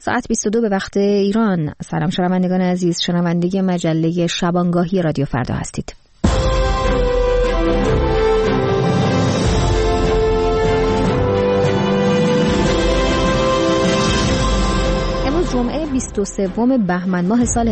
ساعت 22 به وقت ایران. سلام شنوندگان عزیز، شنونده مجله شبانگاهی رادیو فردا هستید. جمعه 23 بهمن ماه سال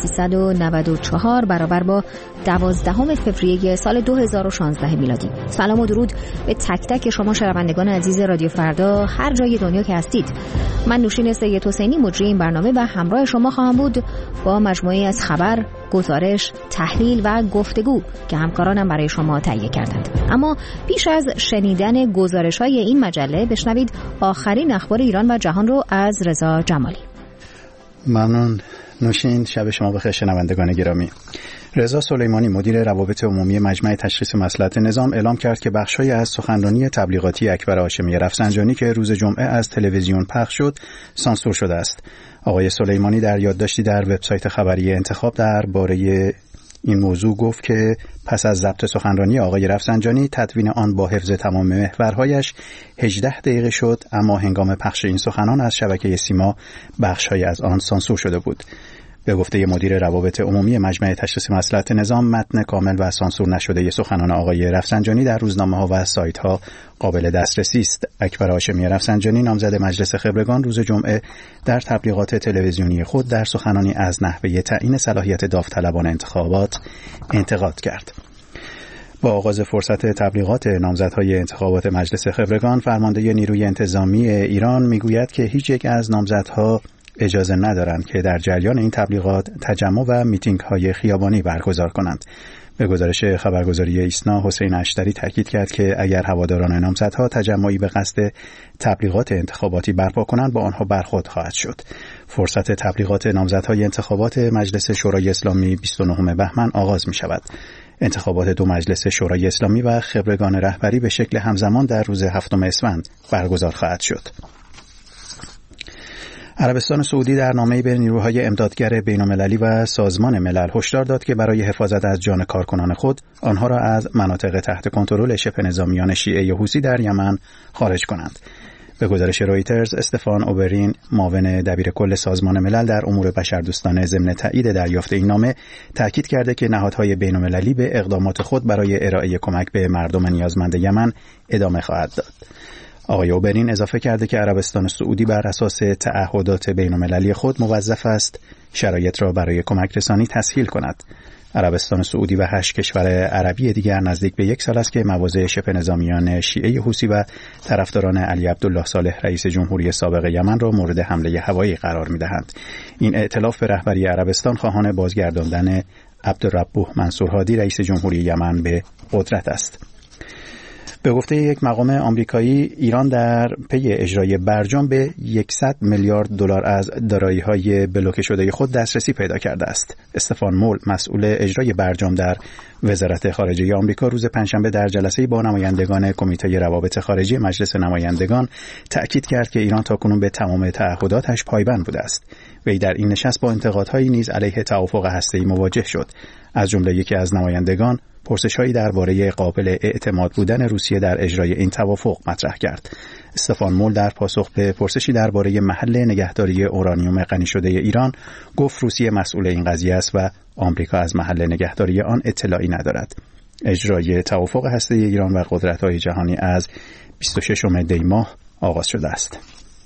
1394 برابر با 12 فوریه سال 2016 میلادی. سلام و درود به تک تک شما شنوندگان عزیز رادیو فردا هر جای دنیا که هستید. من نوشین سید حسینی مجری این برنامه و همراه شما خواهم بود با مجموعه از خبر، گزارش، تحلیل و گفتگو که همکارانم برای شما تهیه کردند. اما پیش از شنیدن گزارش‌های این مجله بشنوید آخرین اخبار ایران و جهان رو از رضا جمالی. ممنون نوشین. شب شما بخیر شنوندگان گرامی. رضا سلیمانی مدیر روابط عمومی مجمع تشخیص مصلحت نظام اعلام کرد که بخش‌هایی از سخنرانی تبلیغاتی اکبر هاشمی رفسنجانی که روز جمعه از تلویزیون پخش شد سانسور شده است. آقای سلیمانی در یادداشتی در وبسایت خبری انتخاب درباره این موضوع گفت که پس از ضبط سخنرانی آقای رفسنجانی تدوین آن با حفظ تمام محورهایش 18 دقیقه شد، اما هنگام پخش این سخنان از شبکه سیما بخش‌هایی از آن سانسور شده بود. به گفته مدیر روابط عمومی مجمع تشخیص مصلحت نظام، متن کامل و سانسور نشده سخنان آقای رفسنجانی در روزنامه‌ها و سایت‌ها قابل دسترسی است. اکبر هاشمی رفسنجانی نامزد مجلس خبرگان روز جمعه در تبلیغات تلویزیونی خود در سخنانی از نحوه تعیین صلاحیت داوطلبان انتخابات انتقاد کرد. با آغاز فرصت تبلیغات نامزدهای انتخابات مجلس خبرگان، فرمانده نیروی انتظامی ایران میگوید که هیچ یک از نامزدها اجازه ندارند که در جریان این تبلیغات تجمع و میتینگ‌های خیابانی برگزار کنند. به گزارش خبرگزاری ایسنا، حسین اشتری تاکید کرد که اگر هواداران نامزدها تجمعی به قصد تبلیغات انتخاباتی برپا کنند با آنها برخورد خواهد شد. فرصت تبلیغات نامزدهای انتخابات مجلس شورای اسلامی 29 بهمن آغاز می شود. انتخابات دو مجلس شورای اسلامی و خبرگان رهبری به شکل همزمان در روز 7 اسفند برگزار خواهد شد. عربستان سعودی در نامه‌ای به نیروهای امدادگر بین‌المللی و سازمان ملل هشدار داد که برای حفاظت از جان کارکنان خود آنها را از مناطق تحت کنترل شبه نظامیان شیعه حوثی در یمن خارج کنند. به گزارش رویترز، استفان اوبرین، معاون دبیر کل سازمان ملل در امور بشردوستانه، ضمن تایید دریافت این نامه تاکید کرده که نهادهای بین‌المللی به اقدامات خود برای ارائه کمک به مردم نیازمند یمن ادامه خواهد داد. آقای اوبرین اضافه کرده که عربستان سعودی بر اساس تعهدات بین‌المللی خود موظف است شرایط را برای کمک رسانی تسهیل کند. عربستان سعودی و 8 کشور عربی دیگر نزدیک به 1 سال است که مواضع شبه نظامیان شیعه حوثی و طرفداران علی عبدالله صالح رئیس جمهوری سابق یمن را مورد حمله هوایی قرار می‌دهند. این ائتلاف به رهبری عربستان خواهان بازگرداندن عبدالربوح منصور هادی رئیس جمهوری یمن به قدرت است. به گفته یک مقام آمریکایی، ایران در پی اجرای برجام به 100 میلیارد دلار از دارایی‌های بلوکه شده خود دسترسی پیدا کرده است. استفان مول، مسئول اجرای برجام در وزارت خارجه آمریکا، روز پنجشنبه در جلسه‌ای با نمایندگان کمیته روابط خارجی مجلس نمایندگان تأکید کرد که ایران تاکنون به تمام تعهداتش پایبند بوده است. وی در این نشست با انتقادهایی نیز علیه توافق هسته‌ای مواجه شد. از جمله یکی از نمایندگان پرسش‌هایی درباره قابل اعتماد بودن روسیه در اجرای این توافق مطرح کرد. استفان مول در پاسخ به پرسشی درباره محل نگهداری اورانیوم غنی شده ایران گفت روسیه مسئول این قضیه است و آمریکا از محل نگهداری آن اطلاعی ندارد. اجرای توافق هسته‌ای ایران و قدرت‌های جهانی از 26 دی ماه آغاز شده است.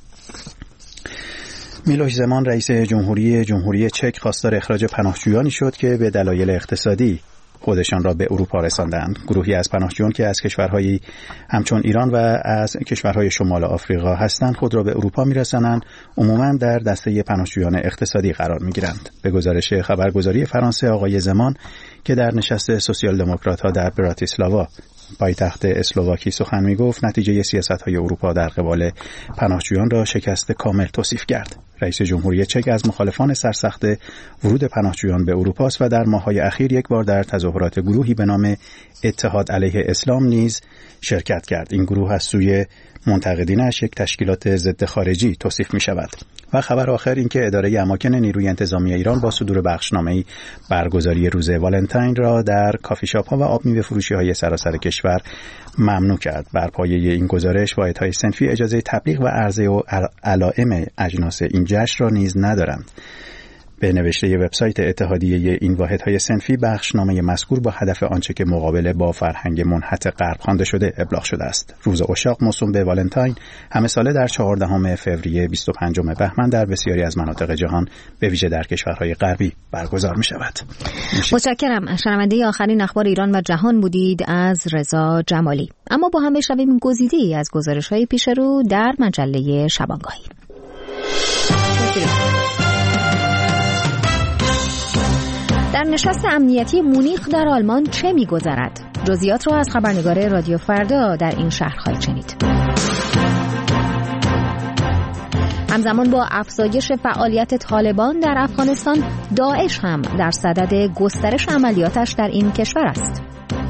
میلوش زمان رئیس جمهوری چک خواستار اخراج پناهجویانی شد که به دلایل اقتصادی خودشان را به اروپا رساندند. گروهی از پناهجویان که از کشورهایی همچون ایران و از کشورهای شمال آفریقا هستند خود را به اروپا می‌رسانند، عموماً در دسته پناهجویان اقتصادی قرار می‌گیرند. به گزارش خبرگزاری فرانسه، آقای زمان که در نشست سوسیال دموکرات‌ها در براتیسلاوا پایتخت اسلواکی سخن می‌گفت، نتیجه سیاست‌های اروپا در قبال پناهجویان را شکست کامل توصیف کرد. رئیس جمهوری چک از مخالفان سرسخت ورود پناهجویان به اروپا است و در ماه‌های اخیر یک بار در تظاهرات گروهی به نام اتحاد علیه اسلام نیز شرکت کرد. این گروه از سوی منتقدینش یک تشکیلات ضد خارجی توصیف می شود. و خبر آخر این که اداره اماکن نیروی انتظامی ایران با صدور بخشنامه‌ای برگزاری روز والنتاین را در کافی شاپ ها و آب میوه فروشی های سراسر کشور ممنوع کرد. بر پایه این گزارش واحدهای صنفی اجازه تبلیغ و عرضه و علائم اجناس این جشن را نیز ندارند. به نوشته وبسایت اتحادیه این واحدهای صنفی، بخشنامه مذکور با هدف آنچه که مقابله با فرهنگ منحط غرب خوانده شده ابلاغ شده است. روز عشاق موسوم به والنتاین همه ساله در 14 فوریه 25 بهمن در بسیاری از مناطق جهان به ویژه در کشورهای غربی برگزار می شود. متشکرم. شنونده آخرین اخبار ایران و جهان بودید از رضا جمالی. اما با هم بشنویم گزیده‌ای از گزارش‌های پیش رو در مجله شبانگاهی. در نشست امنیتی مونیخ در آلمان چه می‌گذرد؟ جزئیات را از خبرنگار رادیو فردا در این شهر خواهید شنید. همزمان با افزایش فعالیت طالبان در افغانستان، داعش هم در صدد گسترش عملیاتش در این کشور است.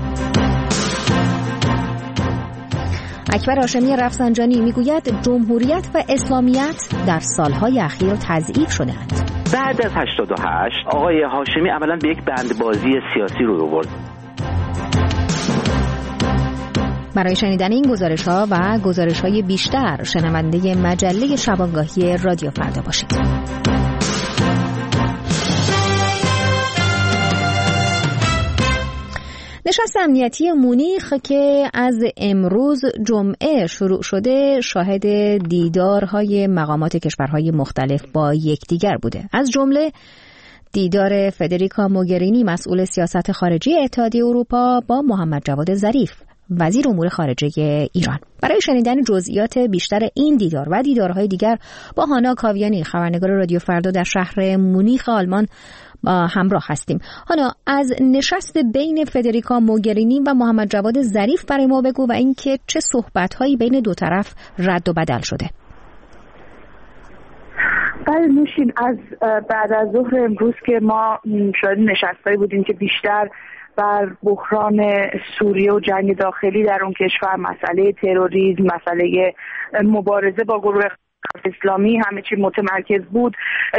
اکبر هاشمی رفسنجانی میگوید جمهوریت و اسلامیت در سالهای اخیر تضعیف شده‌اند. بعد از 88 آقای هاشمی عملاً به یک بندبازی سیاسی رو برد. برای شنیدن این گزارش‌ها و گزارش‌های بیشتر شنونده مجله شبانگاهی رادیو فردا باشید. نشست امنیتی مونیخ که از امروز جمعه شروع شده شاهد دیدارهای مقامات کشورهای مختلف با یکدیگر بوده. از جمله دیدار فدریکا موگرینی مسئول سیاست خارجی اتحادیه اروپا با محمد جواد ظریف وزیر امور خارجه ایران. برای شنیدن جزئیات بیشتر این دیدار و دیدارهای دیگر با هانا کاویانی خبرنگار رادیو فردا در شهر مونیخ آلمان همراه هستیم. هانا، از نشست بین فدریکا موگرینی و محمد جواد ظریف برای ما بگو و اینکه چه صحبت‌هایی بین دو طرف رد و بدل شده. بله نوشین، از بعد از ظهر امروز که ما شاید نشستایی بودیم که بیشتر بر بحران سوریه و جنگ داخلی در اون کشور، مسئله تروریسم، مسئله مبارزه با گروه اسلامی همه چی متمرکز بود.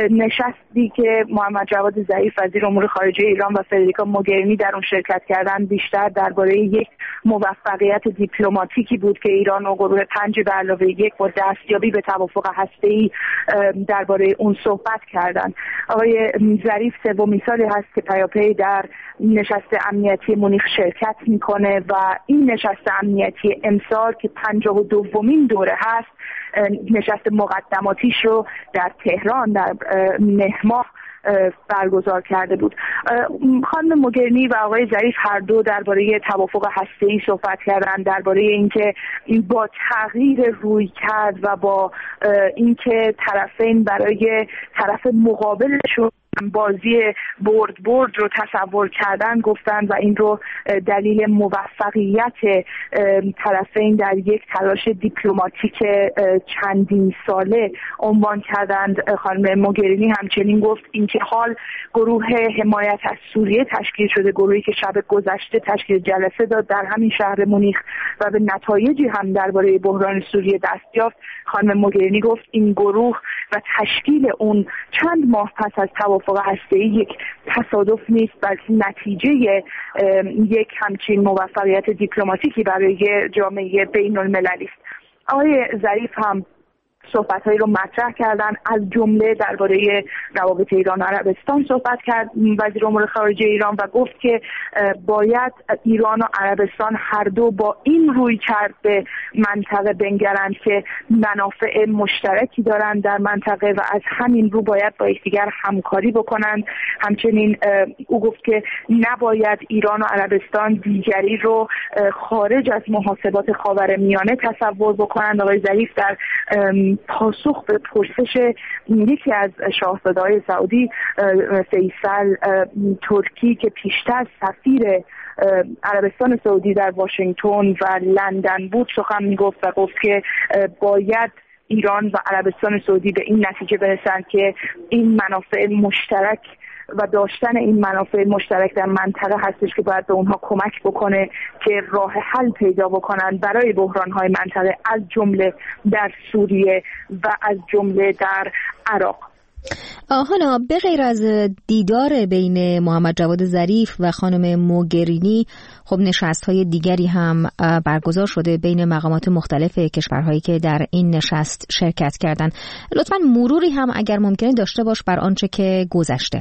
نشستی که محمد جواد ظریف وزیر امور خارجه ایران و فدریکا موگرینی در اون شرکت کردن بیشتر درباره یک موفقیت دیپلماتیکی بود که ایران و گروه 5+1 با دستیابی به توافق هسته‌ای درباره اون صحبت کردن. آقای ظریف سومین سالی هست که پیاپی در نشست امنیتی مونیخ شرکت میکنه و این نشست امنیتی امسال که 52مین دوره هست، نشست مقدماتیش رو در تهران در مهر ماه برگزار کرده بود. خانم موگرینی و آقای ظریف هر دو درباره توافق هسته‌ای صحبت کردند، درباره اینکه با تغییر رویکرد و با اینکه طرفین برای طرف مقابلشون بازی برد رو تصور کردن گفتن و این رو دلیل موفقیت طرفین در یک تلاش دیپلماتیک چندین ساله عنوان کردند. خانم موگرینی همچنین گفت اینکه حال گروه حمایت از سوریه تشکیل شده، گروهی که شب گذشته تشکیل جلسه داد در همین شهر مونیخ و به نتایجی هم درباره بحران سوریه دست یافت. خانم موگرینی گفت این گروه و تشکیل اون چند ماه پس از توافق هسته‌ای یک تصادف نیست، بلکه نتیجه یک همچین موفقیت دیپلماتیکی برای جامعه بین المللی است. آقای ظریف هم صحبت‌هایی رو مطرح کردن، از جمله درباره روابط ایران و عربستان صحبت کرد وزیر امور خارجه ایران و گفت که باید ایران و عربستان هر دو با این رویکرد به منطقه بنگرند که منافع مشترکی دارند در منطقه و از همین رو باید با یکدیگر همکاری بکنند. همچنین او گفت که نباید ایران و عربستان دیگری رو خارج از محاسبات خاورمیانه تصور بکنند. آقای ظریف در پاسخ به پرسش یکی از شاهزاده‌های سعودی فیصل ترکی که پیشتر سفیر عربستان سعودی در واشنگتن و لندن بود سخن میگفت و گفت که باید ایران و عربستان سعودی به این نتیجه برسند که این منافع مشترک و داشتن این منافع مشترک در منطقه هستش که باید به اونها کمک بکنه که راه حل پیدا بکنن برای بحران‌های منطقه، از جمله در سوریه و از جمله در عراق. حالا به غیر از دیدار بین محمد جواد ظریف و خانم موگرینی، خب نشست‌های دیگری هم برگزار شده بین مقامات مختلف کشورهایی که در این نشست شرکت کردند. لطفاً مروری هم اگر ممکنه داشته باش بر آنچه که گذشته.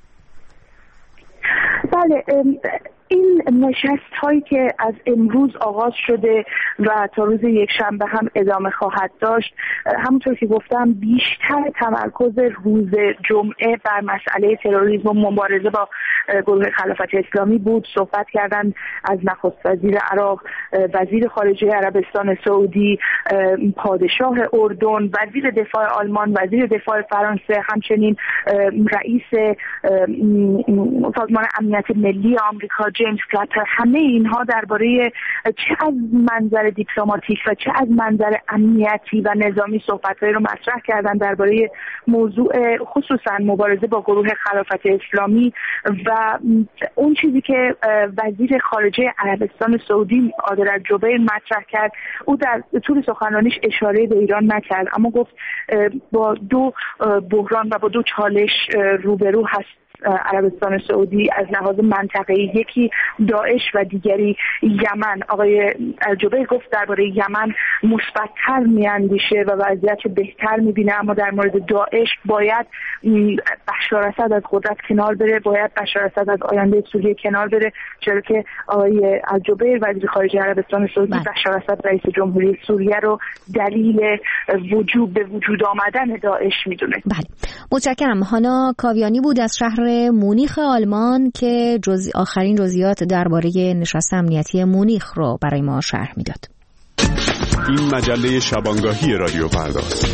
بله، این نشست هایی که از امروز آغاز شده و تا روز یکشنبه هم ادامه خواهد داشت، همونطور که گفتم بیشتر تمرکز روز جمعه بر مسئله تروریسم و مبارزه با گروه خلافت اسلامی بود. صحبت کردند از نخست وزیر عراق، وزیر خارجه عربستان سعودی، پادشاه اردن، وزیر دفاع آلمان، وزیر دفاع فرانسه، همچنین رئیس سازمان امنیت ملی آمریکا جیمز کلاتر. همه اینها درباره چه از منظر دیپلماتیک و چه از منظر امنیتی و نظامی صحبت‌هایی رو مطرح کردن درباره موضوع خصوصا مبارزه با گروه خلافت اسلامی و اون چیزی که وزیر خارجه عربستان سعودی عادل الجبیر مطرح کرد. او در طول سخنرانیش اشاره به ایران نکرد، اما گفت با دو بحران و با دو چالش روبرو هست عربستان سعودی از لحاظ منطقه‌ای، یکی داعش و دیگری یمن. آقای الجبیر گفت درباره یمن مثبت‌تر می‌اندیشه و وضعیت بهتر می‌بینه، اما در مورد داعش باید بشار اسد از قدرت کنار بره، باید بشار اسد از آینده سوریه کنار بره، چرا که آقای الجبیر وزیر خارجه عربستان سعودی بشار اسد رئیس جمهوری سوریه رو دلیل به وجود آمدن داعش می‌دونه. بله، متشکرم. هانا کاویانی بود از شهر مونیخ آلمان که آخرین جزئیات درباره نشست امنیتی مونیخ رو برای ما شرح میداد. این مجله شبانگاهی رادیو فردا.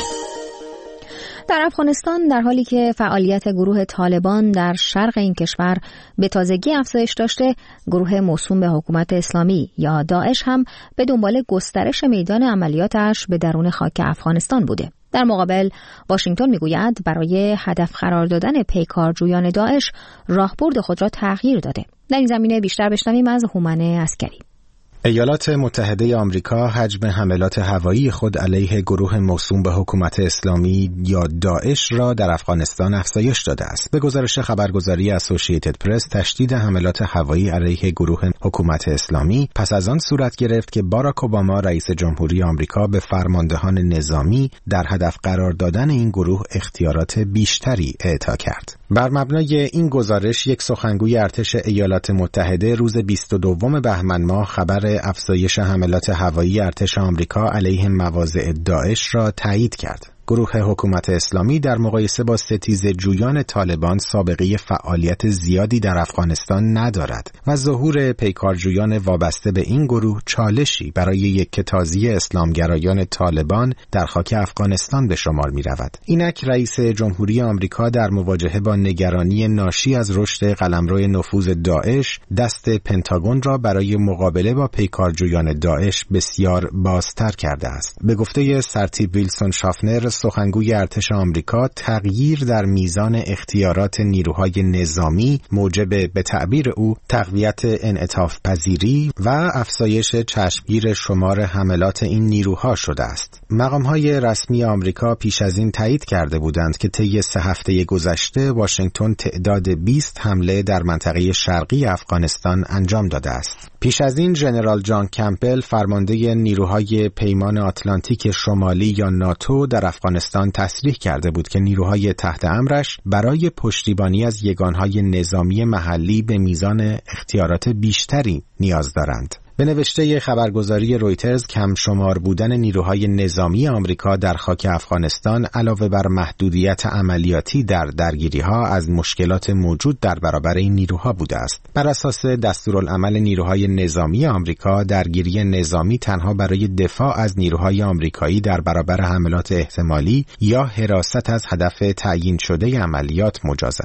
در افغانستان در حالی که فعالیت گروه طالبان در شرق این کشور به تازگی افزایش داشته، گروه موسوم به حکومت اسلامی یا داعش هم به دنبال گسترش میدان عملیاتش به درون خاک افغانستان بوده. در مقابل واشنگتن میگوید برای هدف قرار دادن پیکارجویان داعش راهبرد خود را تغییر داده. در این زمینه بیشتر بشنویم از هومن عسکری. ایالات متحده آمریکا حجم حملات هوایی خود علیه گروه موسوم به حکومت اسلامی یا داعش را در افغانستان افزایش داده است. به گزارش خبرگزاری اسوسییتد پرس، تشدید حملات هوایی علیه گروه حکومت اسلامی پس از آن صورت گرفت که باراک اوباما رئیس جمهوری آمریکا به فرماندهان نظامی در هدف قرار دادن این گروه اختیارات بیشتری اعطا کرد. بر مبنای این گزارش، یک سخنگوی ارتش ایالات متحده روز 22 بهمن ماه خبر افزایش حملات هوایی ارتش آمریکا علیه مواضع داعش را تایید کرد. گروه حکومت اسلامی در مقایسه با ستیزجویان طالبان سابقه فعالیت زیادی در افغانستان ندارد و ظهور پیکارجویان وابسته به این گروه چالشی برای یکتازی اسلامگرایان طالبان در خاک افغانستان به شمار می رود. اینک رئیس جمهوری آمریکا در مواجهه با نگرانی ناشی از رشد قلمرو نفوذ داعش، دست پنتاگون را برای مقابله با پیکارجویان داعش بسیار بازتر کرده است. به گفته سرتیپ ویلسون شافنر، سخنگوی ارتش آمریکا، تغییر در میزان اختیارات نیروهای نظامی موجب به تعبیر او تقویت انعطاف پذیری و افزایش چشمگیر شمار حملات این نیروها شده است. مقامهای رسمی آمریکا پیش از این تایید کرده بودند که طی 3 هفته گذشته واشنگتن تعداد 20 حمله در منطقه شرقی افغانستان انجام داده است. پیش از این ژنرال جان کمپبل، فرمانده نیروهای پیمان آتلانتیک شمالی یا ناتو در افغانستان، تصریح کرده بود که نیروهای تحت امرش برای پشتیبانی از یگانهای نظامی محلی به میزان اختیارات بیشتری نیاز دارند. به نوشته خبرگزاری رویترز، کم شمار بودن نیروهای نظامی آمریکا در خاک افغانستان علاوه بر محدودیت عملیاتی در درگیری‌ها از مشکلات موجود در برابر این نیروها بوده است. بر اساس دستورالعمل نیروهای نظامی آمریکا، درگیری نظامی تنها برای دفاع از نیروهای آمریکایی در برابر حملات احتمالی یا حراست از هدف تعیین شده عملیات مجاز است.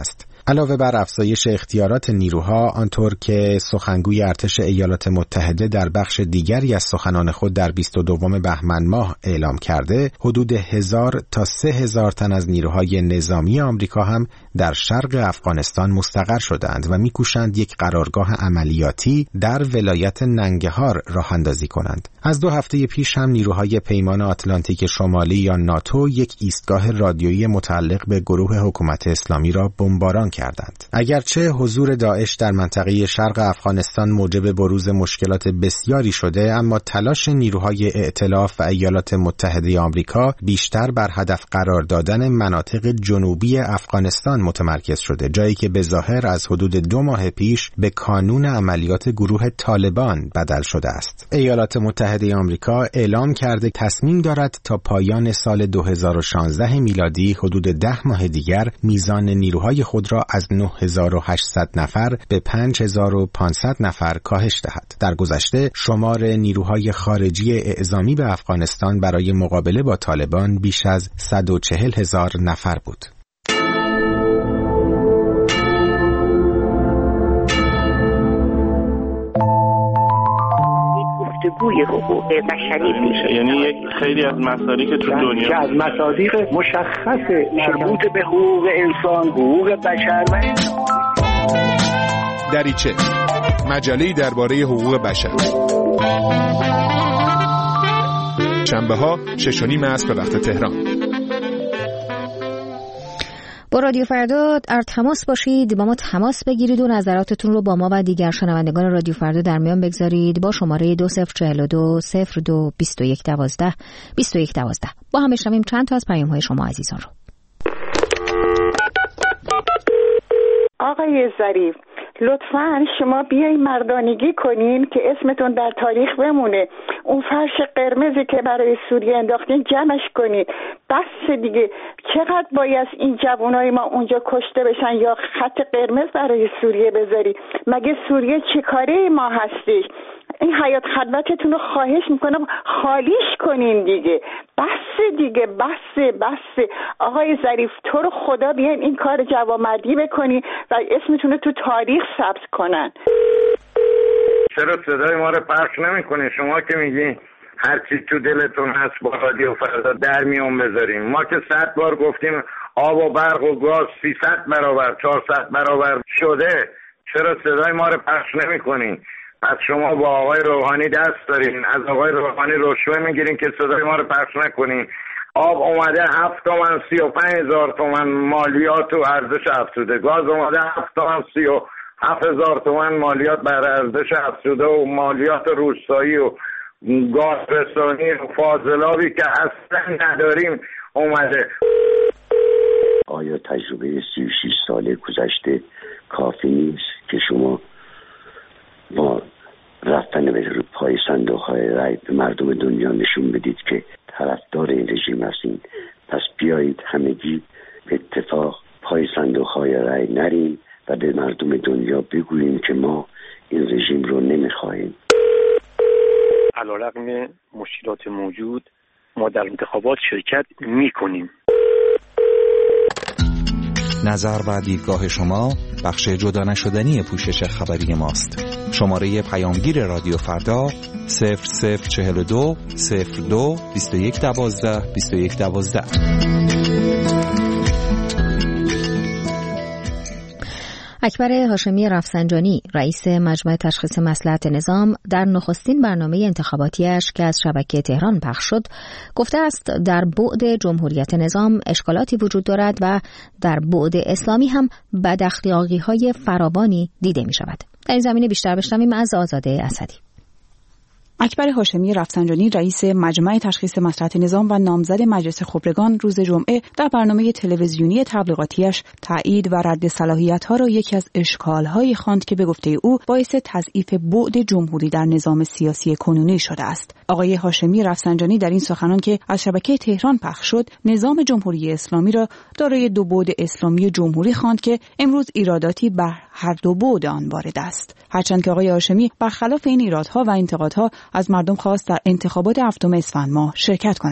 علاوه بر افزایش اختیارات نیروها، آنطور که سخنگوی ارتش ایالات متحده در بخش دیگری از سخنان خود در 22 بهمن ماه اعلام کرده، حدود 1000 تا 3000 تن از نیروهای نظامی آمریکا هم در شرق افغانستان مستقر شدند و می‌کوشند یک قرارگاه عملیاتی در ولایت ننگرهار راه اندازی کنند. از 2 هفته پیش هم نیروهای پیمان آتلانتیک شمالی یا ناتو یک ایستگاه رادیویی متعلق به گروه حکومت اسلامی را بمباران کردند. اگرچه حضور داعش در منطقه شرق افغانستان موجب بروز مشکلات بسیاری شده، اما تلاش نیروهای ائتلاف و ایالات متحده آمریکا بیشتر بر هدف قرار دادن مناطق جنوبی افغانستان متمرکز شده، جایی که به ظاهر از حدود 2 ماه پیش به کانون عملیات گروه طالبان بدل شده است. ایالات متحده آمریکا اعلام کرده تصمیم دارد تا پایان سال 2016 میلادی حدود 10 ماه دیگر میزان نیروهای خود را از 9800 نفر به 5500 نفر کاهش دهد. در گذشته شمار نیروهای خارجی اعزامی به افغانستان برای مقابله با طالبان بیش از 140,000 نفر بود. گفتگوی حقوق بشری میشه، یعنی یک خیلی از مصادیق تو دنیا که از مصادیق مشخص مربوط به حقوق انسان، حقوق بشر و دریچه، مجله‌ای درباره حقوق بشر. شنبه‌ها 6:30 به وقت تهران. با رادیو فردا در تماس باشید، با ما تماس بگیرید و نظراتتون رو با ما و دیگر شنوندگان رادیو فردا در میان بگذارید با شماره 2042 02 21 12 21 12. با هم بشنویم چند تا از پیام‌های شما عزیزان رو. آقای ظریف، لطفاً شما بیاین مردانگی کنین که اسمتون در تاریخ بمونه. اون فرش قرمزی که برای سوریه انداختین جمعش کنید. بس دیگه، چقدر باید این جوانای ما اونجا کشته بشن یا خط قرمز برای سوریه بذاری؟ مگه سوریه چه کاره ما هستش؟ این حیات خلوتتون رو خواهش میکنم خالیش کنین دیگه. بس دیگه، بس. آقای ظریف، تو رو خدا بیاین این کار جوانمردی بکنین و اسمتون رو تو تاریخ ثبت کنن. چرا صدای ما رو پخش نمیکنین؟ شما که میگین هر چی تو دلتون هست با رادیو فردا در میون بذاریم. ما که 100 بار گفتیم آب و برق و گاز 300 برابر 400 برابر شده، چرا صدای ما رو پخش نمیکنین؟ از شما با آقای روحانی دست دارین، از آقای روحانی رشوه میگیرین که صدای ما رو پخش نکنین. آب اومده 7 تومن 35,000 تومن مالیات و ارزش افزوده، گاز اومده 7 تومن 37,000 تومن مالیات بر ارزش افزوده و مالیات روستایی و گاز رسانی و فاضلابی که اصلا نداریم اومده. آیا تجربه 36 ساله گذشته کافی نیست که شما با رفتن به پای صندوق‌های رای به مردم دنیا نشون بدید که طرفدار این رژیم هستین؟ پس بیایید همگی به اتفاق پای صندوق‌های رای نریم و به مردم دنیا بگوییم که ما این رژیم رو نمیخواهیم. علیرغم مشکلات موجود ما در انتخابات شرکت میکنیم. نظر و دیدگاه شما بخش جدا نشدنی پوشش خبری ماست. شماره پیامگیر رادیو فردا 0042 02 21 12 21 12. اکبر هاشمی رفسنجانی، رئیس مجمع تشخیص مصلحت نظام، در نخستین برنامه انتخاباتیش که از شبکه تهران پخش شد، گفته است در بعد جمهوریت نظام اشکالاتی وجود دارد و در بعد اسلامی هم بداخلاقی‌های فراوانی دیده می شود. در این زمینه بیشتر بشنویم از آزاده اسدی. اکبر هاشمی رفسنجانی، رئیس مجمع تشخیص مصلحت نظام و نامزد مجلس خبرگان، روز جمعه در برنامه تلویزیونی تبلیغاتیش تایید و رد صلاحیت‌ها را یکی از اشکال‌هایی خواند که به گفته او باعث تضعیف بعد جمهوری در نظام سیاسی کنونی شده است. آقای هاشمی رفسنجانی در این سخنان که از شبکه تهران پخش شد، نظام جمهوری اسلامی را دارای دو بعد اسلامی و جمهوری خواند که امروز ایراداتی بر هر دو بعد آن وارد است. هرچند که آقای هاشمی برخلاف این ایرادها و انتقادها از مردم خواست در انتخابات 7 اسفند ماه شرکت کنند.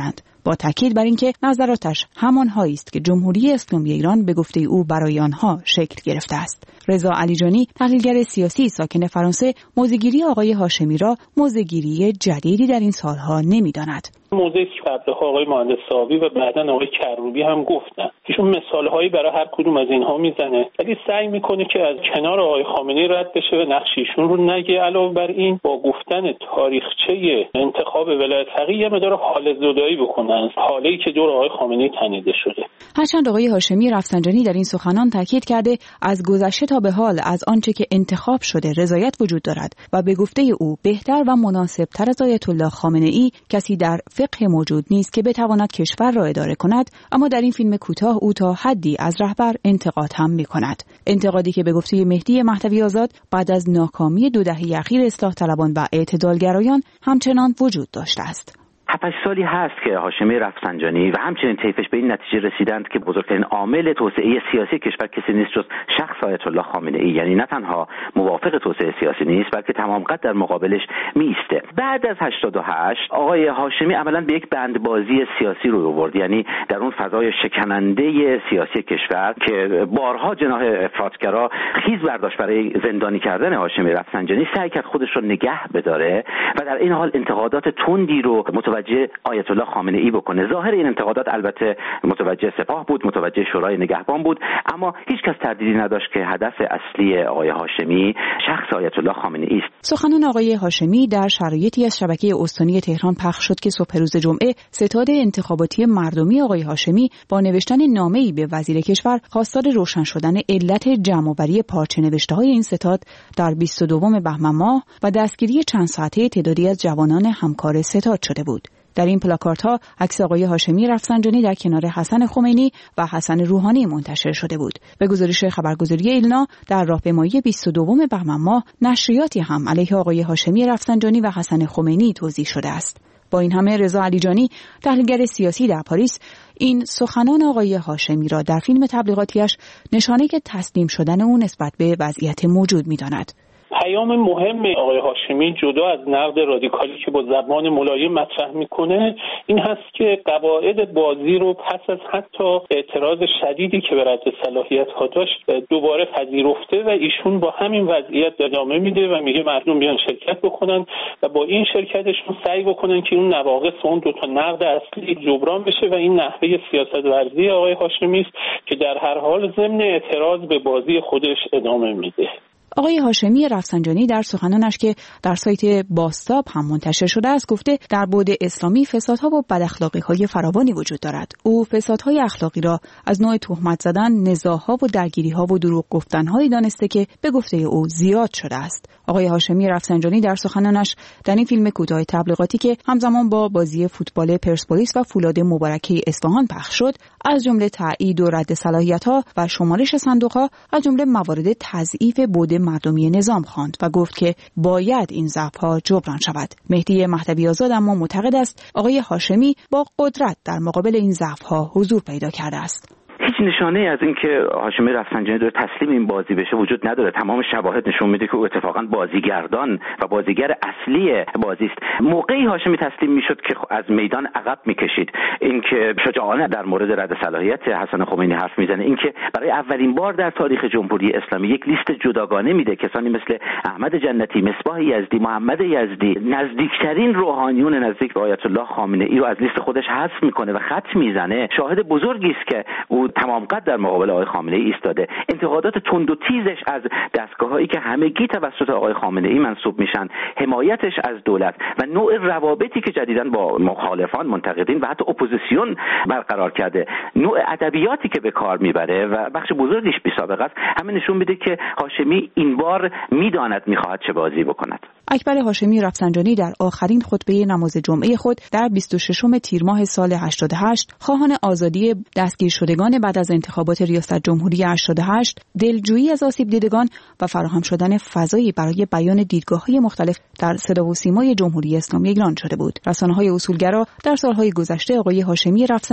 با تاکید بر اینکه نظراتش همانهایی است که جمهوری اسلامی ایران به گفته او برای آنها شکل گرفته است. رضا علیجانی، تحلیلگر سیاسی ساکن فرانسه، موضع‌گیری آقای هاشمی را موضع‌گیری جدیدی در این سالها نمی‌داند. موضعی که قبلا آقای مهندس صاحبی و بعداً آقای کروبی هم گفتن، ایشون مثال‌هایی برای هر کدوم از اینها میزنه، ولی سعی میکنه که از کنار آقای خامنه‌ای رد بشه و نقش ایشون رو نگه. علاوه بر این با گفتن تاریخچه انتخاب ولایت فقیه یه مقدار حال زدایی بکنن، حاله‌ای که دور آقای خامنه‌ای تنیده شده. هرچند آقای هاشمی رفسنجانی در این سخنان تاکید کرده از گذشته تا به حال از آنچه که انتخاب شده رضایت وجود دارد و به گفته او بهتر و مناسب‌تر از آیت الله خامنه‌ای کسی در فقه موجود نیست که بتواند کشور را اداره کند، اما در این فیلم کوتاه او تا حدی از رهبر انتقاد هم می‌کند. انتقادی که به گفته مهدی مهدوی آزاد بعد از ناکامی 2 دهه اخیر اصلاح طلبان و اعتدالگرایان همچنان وجود داشته است. 7 سالی هست که هاشمی رفسنجانی و همچنین طیفش به این نتیجه رسیدند که بزرگترین عامل توسعه سیاسی کشور کسی نیست جز شخص آیت الله خامنه‌ای. یعنی نه تنها موافق توسعه سیاسی نیست بلکه تمام قد در مقابلش میسته. بعد از 88 آقای هاشمی عملاً به یک بندبازی سیاسی رو آورد، یعنی در اون فضای شکننده سیاسی کشور که بارها جناح افراطگرا خیز برداشت برای زندانی کردن هاشمی رفسنجانی، سعی کرد خودش رو نگه بداره و در این حال انتقادات تندی رو متوجه آیت الله خامنه‌ای بکنه. ظاهر این انتقادات البته متوجه سپاه بود، متوجه شورای نگهبان بود، اما هیچ کس تردیدی نداشت که هدف اصلی آقای هاشمی شخص آیت الله خامنه‌ای است. سخنان آقای هاشمی در شرایطی از شبکه استانی تهران پخش شد که صبح روز جمعه ستاد انتخاباتی مردمی آقای هاشمی با نوشتن نامه‌ای به وزیر کشور خواستار روشن شدن علت جمع‌آوری پارچه نوشته‌های این ستاد در 22 بهمن ماه و دستگیری چند ساعته تعدادی از جوانان همکار ستاد شده بود. در این پلاکاردها عکس آقای هاشمی رفسنجانی در کنار حسن خمینی و حسن روحانی منتشر شده بود. به گزارش خبرگزاری ایلنا در راهپیمایی 22 بهمن ماه نشریاتی هم علیه آقای هاشمی رفسنجانی و حسن خمینی توزیع شده است. با این همه رضا علیجانی، تحلیلگر سیاسی در پاریس، این سخنان آقای هاشمی را در فیلم تبلیغاتیش نشانه که تسلیم شدن او نسبت به وضعیت موجود می‌داند. پیام مهم آقای هاشمی جدا از نقد رادیکالی که با زبان ملایم مطرح میکنه این هست که قواعد بازی رو پس از حتی اعتراض شدیدی که به رد صلاحیت‌ها داشت دوباره پذیرفته و ایشون با همین وضعیت ادامه میده و میگه مردم بیان شرکت بکنن و با این شرکتشون سعی بکنن که اون نواقص اون 2 تا نقد اصلی جبران بشه و این نحوه سیاست ورزی آقای هاشمی است که در هر حال ضمن اعتراض به بازی خودش ادامه میده. آقای هاشمی رفسنجانی در سخنانش که در سایت باستاب هم منتشر شده است گفته در بعد اسلامی فسادها و بداخلاقی‌های فراوانی وجود دارد. او فسادهای اخلاقی را از نوع تهمت زدن، نزاع‌ها و درگیری‌ها و دروغ گفتن‌هایی دانسته که به گفته او زیاد شده است. آقای هاشمی رفسنجانی در سخنانش در این فیلم کوتاه تبلیغاتی که همزمان با بازی فوتبال پرسپولیس و فولاد مبارکه اصفهان پخش شد، از جمله تایید و رد صلاحیت‌ها و شمارش صندوق‌ها از جمله موارد تضعیف بعد مردمی نظام خواند و گفت که باید این ضعف‌ها جبران شود. مهدی مهدوی آزاد اما معتقد است آقای هاشمی با قدرت در مقابل این ضعف‌ها حضور پیدا کرده است. هیچ نشانه از اینکه هاشمی رفسنجانی داره تسلیم این بازی بشه وجود نداره. تمام شواهد نشون میده که او اتفاقا بازیگردان و بازیگر اصلی بازی است. موقعی هاشمی تسلیم میشد که از میدان عقب میکشید. اینکه شجاعانه در مورد رد صلاحیت حسن خمینی حرف میزنه، اینکه برای اولین بار در تاریخ جمهوری اسلامی یک لیست جداگانه میده، کسانی مثل احمد جنتی، مصباح یزدی، محمد یزدی، نزدیکترین روحانیون نزدیک به آیت الله خامنه‌ای رو از لیست خودش حذف میکنه و خط میزنه. شاهد بزرگی است که او تمام قد در مقابل آقای خامنه‌ای ایستاده. انتقادات تند و تیزش از دستگاه‌هایی که همگی توسط آقای خامنه‌ای منسوب میشن، حمایتش از دولت و نوع روابطی که جدیداً با مخالفان، منتقدین و حتی اپوزیسیون برقرار کرده، نوع ادبیاتی که به کار میبره و بخش بزرگیش بی‌سابقه است، همه نشون میده که هاشمی این بار میداند میخواهد چه بازی بکند. اکبر هاشمی رفسنجانی در آخرین خطبه نماز جمعه خود در 26 تیر ماه سال 88 خواهان آزادی دستگیر شدگان بعد از انتخابات ریاست جمهوری 88، دلجویی از آسیب دیدگان و فراهم شدن فضایی برای بیان دیدگاه‌های مختلف در صدا و سیمای جمهوری اسلامی ایران شده بود. رسانه‌های اصولگرا در سالهای گذشته آقای هاشمی رفسنجانی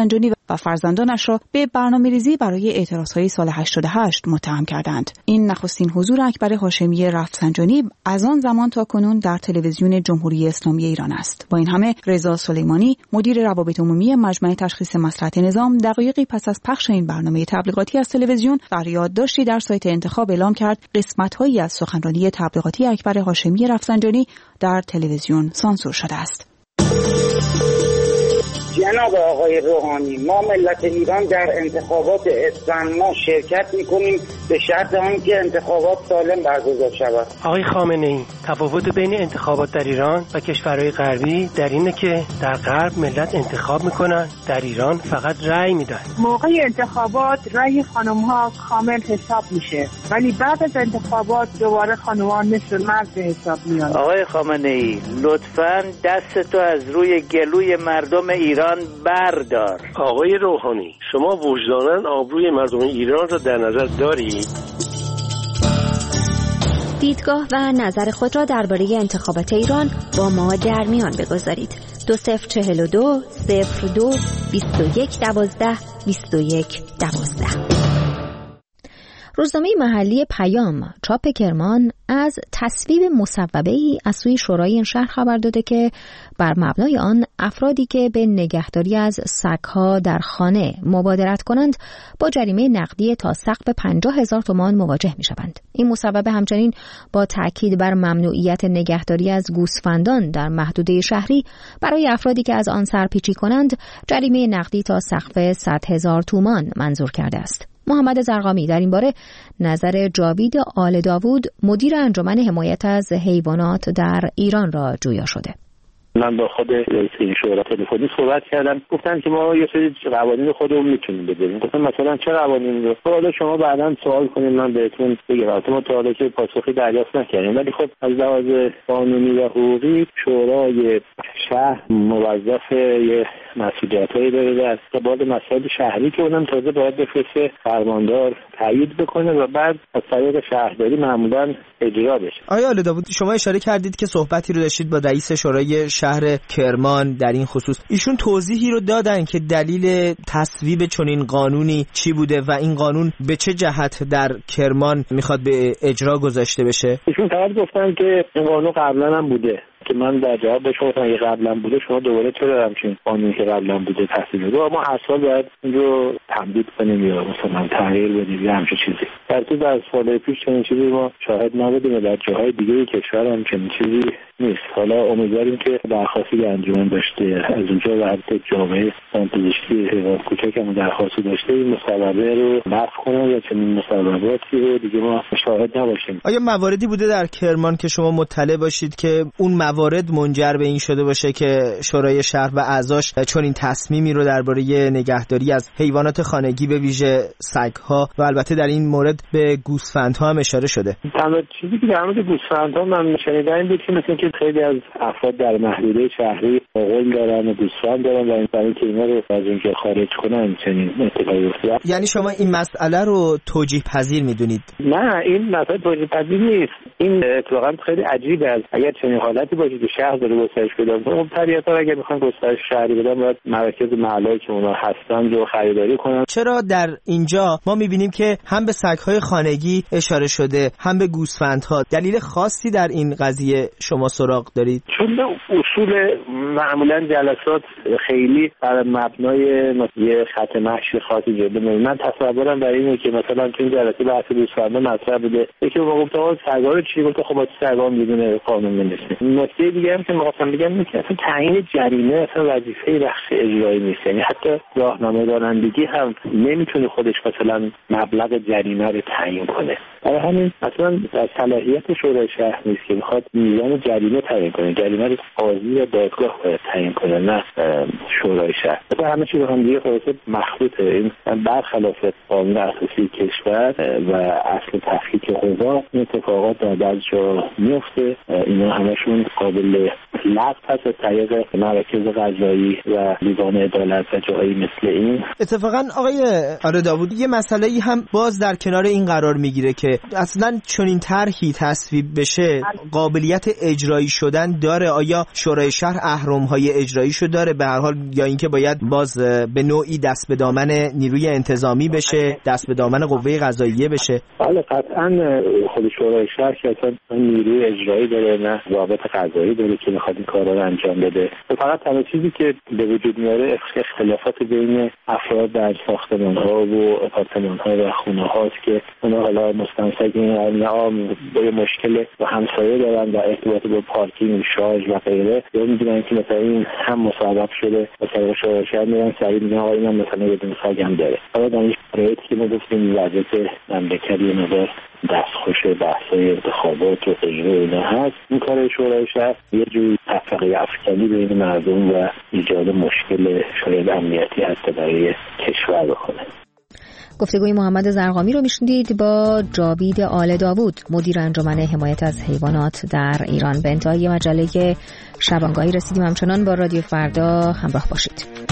و فرزندانش را به برنامه‌ریزی برای اعتراضهای سال 88 متهم کردند. این نخستین حضور اکبر هاشمی رفسنجانی از آن زمان تا کنون در تلویزیون جمهوری اسلامی ایران است. با این همه رضا سلیمانی مدیر روابط عمومی مجمع تشخیص مصلحت نظام دقایقی پس از پخش این برنامه تبلیغاتی از تلویزیون در یادداشتی در سایت انتخاب اعلام کرد قسمت‌هایی از سخنرانی تبلیغاتی اکبر هاشمی رفسنجانی در تلویزیون سانسور شده است. جناب آقای روحانی، ما ملت ایران در انتخابات اسفند ما شرکت میکنیم به شرط آنکه انتخابات سالم برگزار شود. آقای خامنه‌ای، تفاوت بین انتخابات در ایران و کشورهای غربی در اینه که در غرب ملت انتخاب میکنن، در ایران فقط رأی میدن. موقع انتخابات رأی خانم‌ها کامل حساب میشه، ولی بعد از انتخابات دوباره خانم‌ها مثل مرد به حساب میان. آقای خامنه‌ای، لطفاً دستتو از روی گلوی مردم ایران بردار. آقای روحانی، شما وجداناً آبروی مردم ایران را در نظر دارید؟ دیدگاه و نظر خود را درباره انتخابات ایران با ما در میان بگذارید. 2042 02 21 12 21 12. روزنامه محلی پیام چاپ کرمان از تصویب مصوبه‌ای از سوی شورای این شهر خبر داده که بر مبنای آن افرادی که به نگهداری از سگ‌ها در خانه مبادرت کنند با جریمه نقدی تا سقف 50,000 تومان مواجه می‌شوند. این مصوبه همچنین با تاکید بر ممنوعیت نگهداری از گوسفندان در محدوده شهری برای افرادی که از آن سرپیچی کنند جریمه نقدی تا سقف 100,000 تومان منظور کرده است. محمد زرقامی در این باره نظر جاوید آل داوود مدیر انجمن حمایت از حیوانات در ایران را جویا شده. من با خود رئیس این شورا تلفنی صحبت کردم، گفتن که ما یه سری قوانین خودمون میتونیم بذاریم. گفتم مثلا چه قوانینی رو؟ حالا شما بعداً سوال کنید من بهتون بگم. ما تا حالا که پاسخی دریافت نکردیم، ولی خب از لحاظ قانونی و حقوقی شورای شهر موظف یه مسئولیتایی داره در ارتباط مسائل شهری که اونم تازه باید بفرسته فرماندار تایید بکنه و بعد از طریق شهرداری معمولاً اجرا بشه. آقای آل داوود، شما اشاره کردید که صحبتی رو داشتید با رئیس شورای شهر کرمان در این خصوص. ایشون توضیحی رو دادن که دلیل تصویب چنین قانونی چی بوده و این قانون به چه جهت در کرمان میخواد به اجرا گذاشته بشه؟ ایشون فقط گفتن که این قانون قبلا هم بوده که من در جواب بهش گفتم اگه قبلا بوده شما دوباره چرا همچین قانونی که قبلا بوده تصویب رو ما هر سال باید این رو تمدید کنیم یا مثلا تغییر بدیم یا همچین چیزی. در طول از سال پیش چنین چیزی ما شاهد نبودیم و در جاهای دیگه کشور هم چنین چیزی نیست. حالا امیدواریم که درخواستی انجمن داشته از اونجا و حتی جامعه پزشکی حیوان کوچک هم درخواستی داشته این مصوبه رو لغو کنن یا چنین مصوباتی رو دیگه ما شاهد نباشیم. آیا مواردی بوده در کرمان که شما مطلع باشید که اون موارد منجر به این شده باشه که شورای شهر و اعضاش چون این تصمیمی رو درباره نگهداری از حیوانات خانگی به ویژه سگ‌ها و البته در این مورد به گوسفندها هم اشاره شده؟ تنها چیزی که در مورد گوسفندها من شنیدم این بود که مثلا که خیلی از افراد در محدوده شهری قول دارن و گوسفند دارن و برای که اینا رو از اینجا خارج کنن چنین اتفاقی افتاد. یعنی شما این مسئله رو توجیه پذیر میدونید؟ نه، این مسئله توجیه پذیر نیست. این اتفاقا خیلی عجیبه است. اگر چنین حالتی باشه که شهر داره گسترش پیدا کنه، اون طبیعتا اگر میخوان گسترش شهری بدن باید مراکز محلی که اونا هستن رو خریداری کنن. چرا در اینجا ما میبینیم که هم به سگ‌های خانگی اشاره شده هم به گوسفندها؟ دلیل خاصی در این قضیه شما سراغ دارید؟ چون اصول معمولا جلسات خیلی بر مبنای یه خط مشی خاصی جلوه نمیره. من تصورم برای اینه که مثلا تو این جلسه بحث گوسفندا مطرح بوده، یکی گفت آقا سگا رو چی؟ گفت خب سگا هم بدون قانون نمیشه. نکته دیگه هم که می‌خواستم بگم اینه که اصلا تعیین جریمه اصلا وظیفه بخش اجرایی نیست. یعنی حتی راهنمای رانندگی هم نمیتونه خودش مثلا مبلغ جریمه رو تعیین کنه. برای همین اصلا در صلاحیت شورای شهر نیست که بخواد میزان جریمه تعیین کنه. جریمه رو قاضی یا دادگاه باید تعیین کنه، نه شورای شهر. مثلا همه چیز هم دیگه خلاص مخلوطه. این برخلاف قانون اساسی کشور و اصل تفکیک قوا این اتفاقات در بعضی جا میفته. اینا همشون قابل لغو هست از طریق مراکز قضایی و دیوان عدالت و جاهایی مثل این. اتفاقا آقای آل داوود یه مسئله‌ای هم باز در کنار این قرار میگیره که اصلا چنین طرحی تصویب بشه قابلیت اجرایی شدن داره؟ آیا شورای شهر اهرم‌های اجراییشو داره به هر حال، یا اینکه باید باز به نوعی دست به دامن نیروی انتظامی بشه، دست به دامن قوه قضاییه بشه؟ بله قطعا خود شورای شهر که اصلا نیروی اجرایی داره نه ضابط قضایی داره که میخواد این کارا رو انجام بده. فقط تنها چیزی که به وجود میاره اختلافات بین افراد در ساختمان‌ها و آپارتمان‌ها و خونه‌هاست که اونا حالا مستنسقین نعام با مشکل با همسایه دارن در ارتباط با پارکینگ، شارژ و غیره، یا می‌دونن که مثلا این هم مصاحبه شده مثلا شورای شهر میرن سریع میگن آقا اینم مثلا یه دونه سگم داره. حالا در این شرایطی که ما گفتیم وضعیت مملکت یه مقدار دستخوش بحث‌های انتخابات و غیره اینا هست، این کار شورای شهر یه جوری تفرقه افکنی بین مردم و ایجاد مشکل شاید امنیتی حتی برای کشور بکنه. گفتگوی محمد زرقامی رو میشنیدید با جاوید آل داوود، مدیر انجمن حمایت از حیوانات در ایران. به انتهای مجله شبانگاهی رسیدیم، همچنان با رادیو فردا همراه باشید.